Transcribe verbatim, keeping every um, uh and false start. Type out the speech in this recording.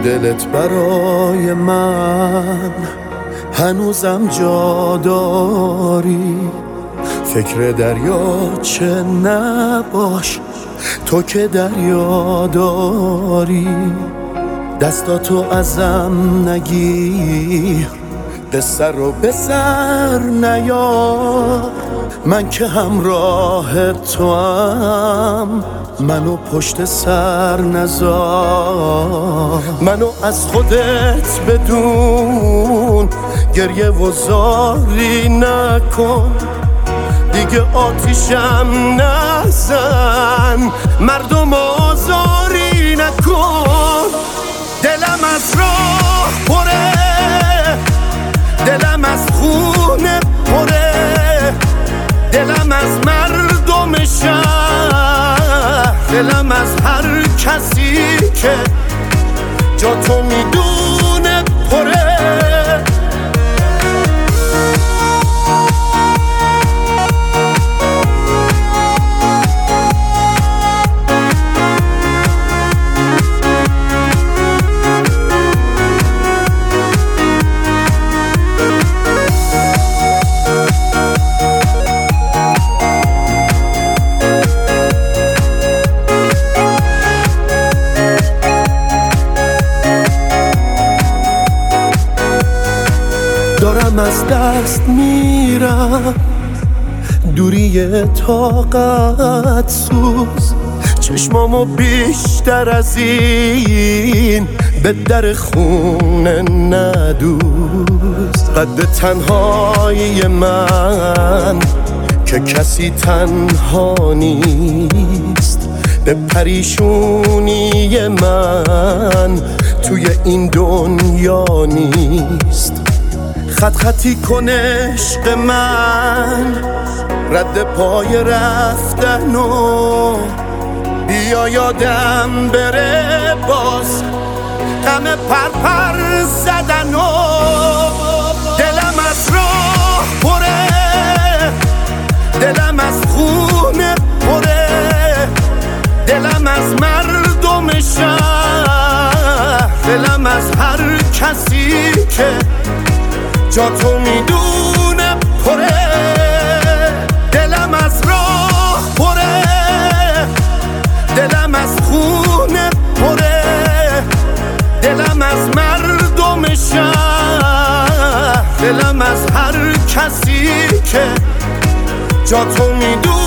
دلت برای من هنوزم جا داری. فکر دریاچه نباش، تو که دریا داری. دستاتو ازم نگیر، قصه رو به سر نیار. من که همراه تو هم، منو پشت سر نذار. منو از خودت بدون، گریه و زاری نکن. دیگه آتیشم نزن، مردم آزاری نکن. دلم از راه پره، دلم از خونه پره، دلم از مردم شهر، دلم از هر کسی که جا تو میدونه پره. دارم از دست میرم، دوری طاقت سوز. چشمامو بیشتر از این به در خونه ندوز. قد تنهایی من که کسی تنها نیست، به پریشونی من توی این دنیا نیست. خط خطی کن عشق من، رد پای رفتن و بیا یادم بره باز غم پر پر زدن و دلم از راه پره، دلم از خونه پره، دلم از مردم شهر، دلم از هر کسی که جا تو میدونه پره. دلم از راه پره، دلم از خونه پره، دلم از مردم شهر، دلم از هر کسی که جا تو میدونه.